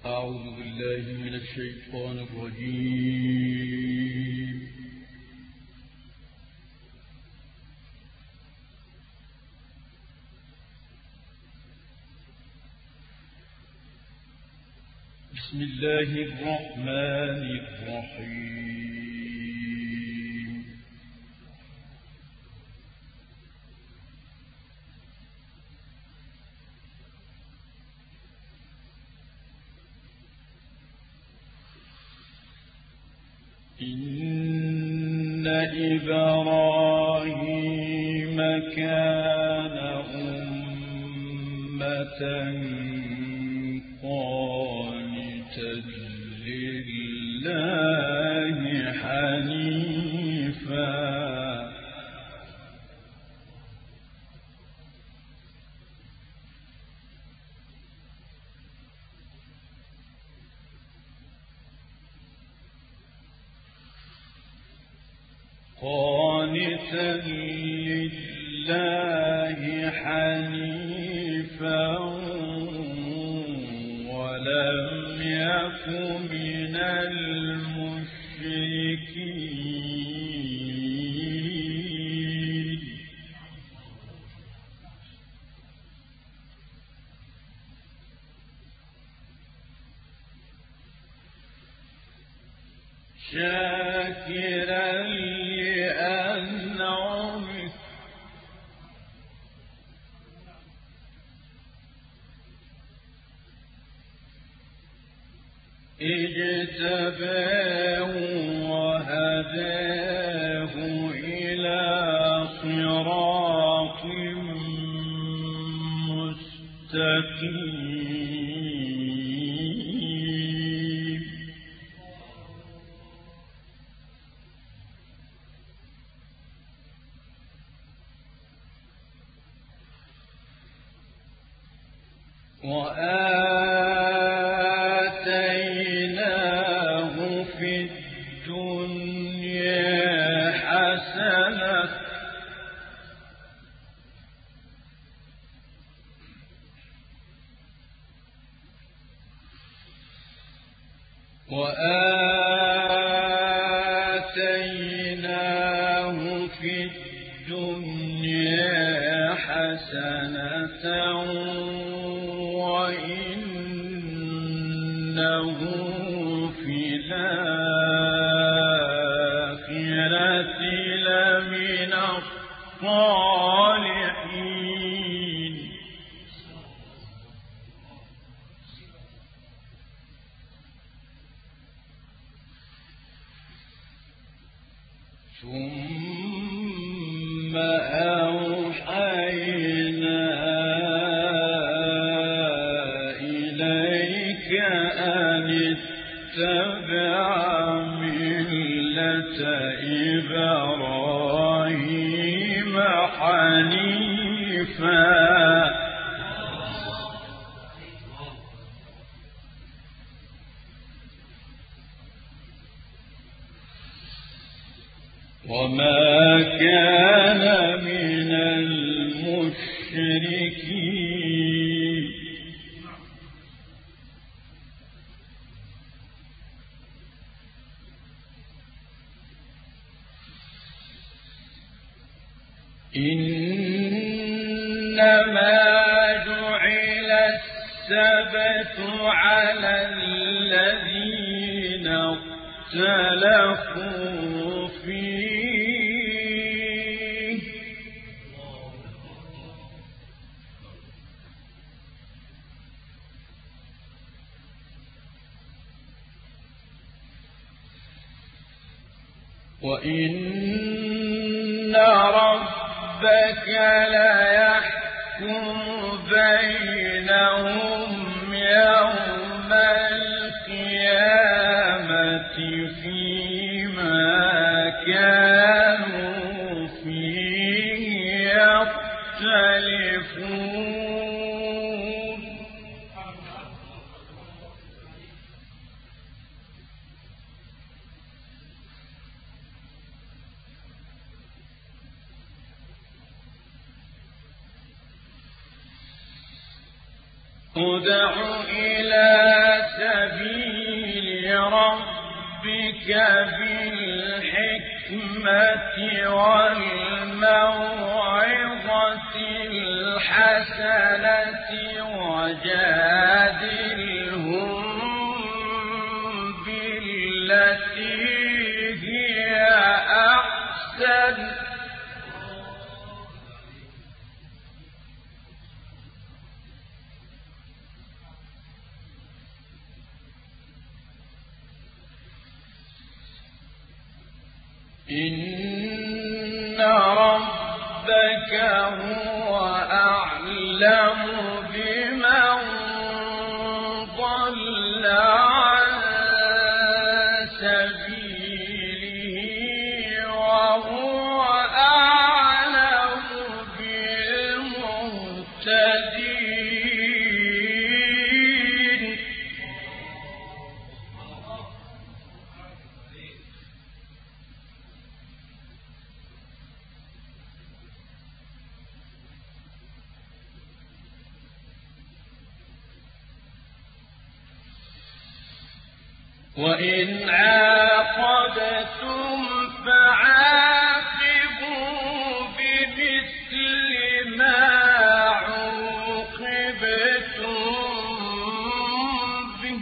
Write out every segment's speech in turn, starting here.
أعوذ بالله من الشيطان الرجيم. بسم الله الرحمن الرحيم. إن إبراهيم كان أمة قانتا لله حنيفا ولم يك من المشركين. شاكرا لأنعمه اجتباه وهداه إلى صراط مستقيم. وآتيناه في الدنيا حسنة وإنه في الآخرة لمن الصالحين. ثم أوحينا إليك أن اتبع ملة إبراهيم حنيفا وما كان من المشركين. إنما جعل السبت على الذين اختلفوا فيه وإن ربك ليحكم بينهم يوم القيامة فيما كانوا فيه يختلفون. ادع إلى سبيل بالحكمة والموعظة الحسنة وجادلهم بالتي هي أحسن إن ربك هو أعلم بمن ضل عن سبيله وهو أعلم بالمهتدين وإن عاقبتم فعاقبوا بمثل ما عوقبتم به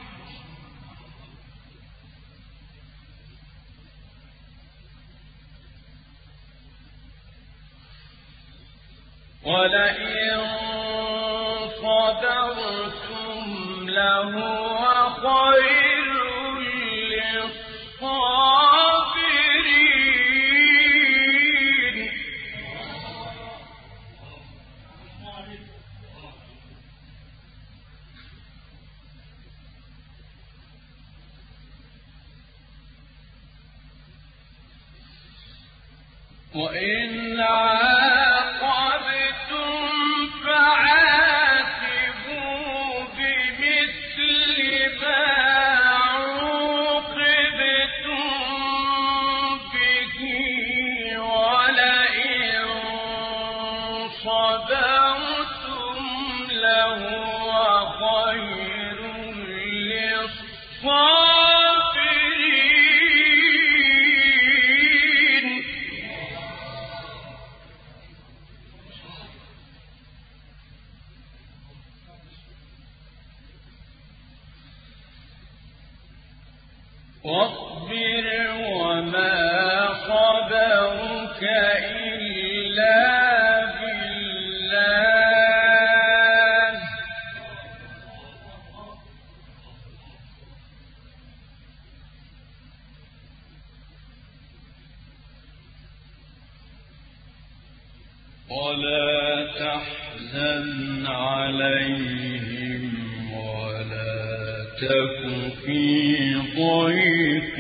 ولئن صبرتم لهو خير للصابرين وإن عاقبتم فعاقبوا بمثل ما عوقبتم به ولئن صبرتم لهو خير للصابرين واصبر وما صبرك إلا بالله ولا تحزن عليهم ولا تك في ضيق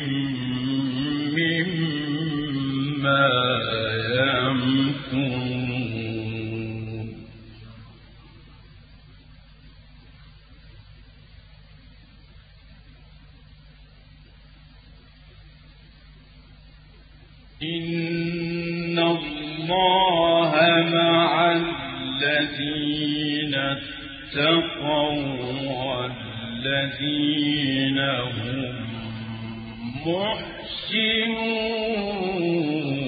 مما يمكرون إن الله مع الذين اتقوا والذين هم محسنون